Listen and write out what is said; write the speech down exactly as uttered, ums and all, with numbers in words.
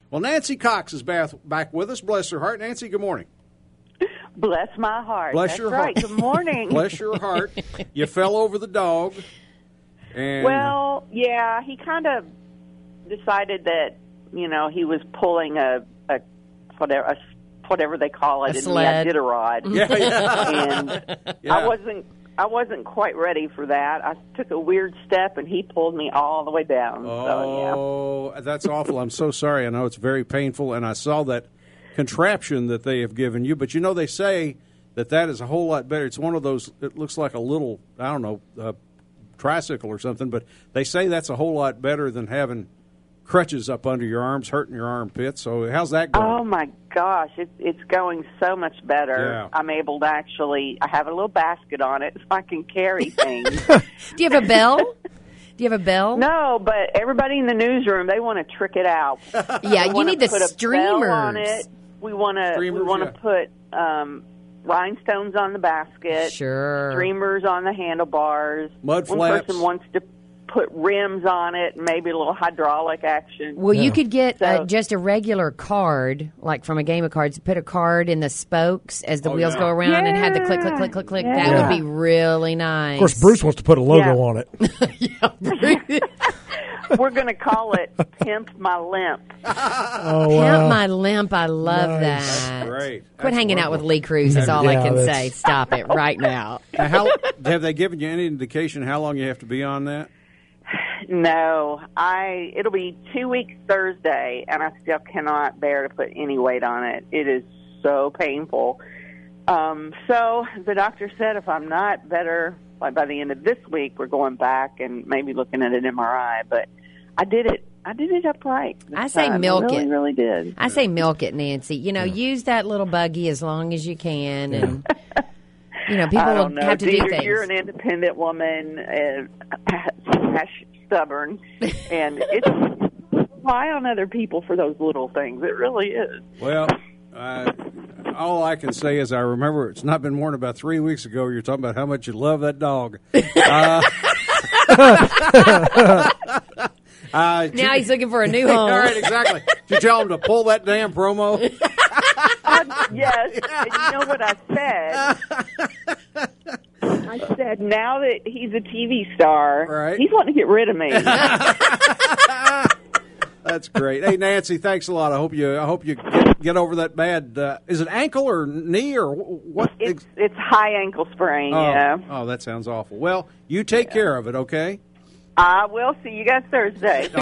Well, Nancy Cox is back, back with us. Bless her heart. Nancy, good morning. Bless my heart. Bless That's your right. heart. Good morning. Bless your heart. You fell over the dog. And Well, yeah, he kind of decided that, you know, he was pulling a, a whatever a, whatever they call it A in sled. the Iditarod. Yeah, yeah. And Yeah. I wasn't I wasn't quite ready for that. I took a weird step and he pulled me all the way down. So, Oh, that's awful. I'm so sorry. I know it's very painful, and I saw that contraption that they have given you. But, you know, they say that that is a whole lot better. It's one of those, it looks like a little, I don't know, uh, tricycle or something, but they say that's a whole lot better than having crutches up under your arms, hurting your armpits. So how's that yeah. going? Oh my gosh, it's it's going so much better. Yeah. I'm able to actually I have a little basket on it so I can carry things. Do you have a bell? Do you have a bell? No, but everybody in the newsroom, they want to trick it out. Yeah, We you wanna need the put a streamers. bell on it. We want to we Streamers, want to yeah. put um, rhinestones on the basket. Sure. Streamers on the handlebars. Mud One flaps. person wants to put rims on it, and maybe a little hydraulic action. Well, you could get uh, So- just a regular card, like from a game of cards. Put a card in the spokes as the Oh, wheels yeah. go around and have the click, click, Yeah. click, click, click. Yeah. That Yeah. would be really nice. Of course, Bruce wants to put a logo Yeah. on it. We're going to call it Pimp My Limp. Oh, Pimp wow. my limp. I love Nice. that. Great. Quit That's hanging out with wonderful. Lee Cruz is all I Yeah, can that's- say. Stop it right now. Now, how, have they given you any indication how long you have to be on that? No, I. It'll be two weeks Thursday, and I still cannot bear to put any weight on it. It is so painful. Um, so the doctor said if I'm not better by, by the end of this week, we're going back and maybe looking at an M R I. But I did it. I did it upright. this I say time. milk I really, it. really did. I say milk it, Nancy. You know, use that little buggy as long as you can, and you know, people I don't will know. have to do You're, things. you're an independent woman, uh, slash stubborn, and it's rely on other people for those little things. It really is. Well, uh, all I can say is I remember it's not been more than about three weeks ago you're talking about how much you love that dog. Uh, uh, Now he's looking for a new all home. right, exactly. Did you tell him to pull that damn promo? Yes, and you know what I said? I said, now that he's a T V star, Right. he's wanting to get rid of me. That's great. Hey, Nancy, thanks a lot. I hope you I hope you get, get over that bad. Uh, is it ankle or knee or wh- what? It's it's high ankle sprain, oh, yeah. oh, that sounds awful. Well, you take care of it, okay? I will see you guys Thursday.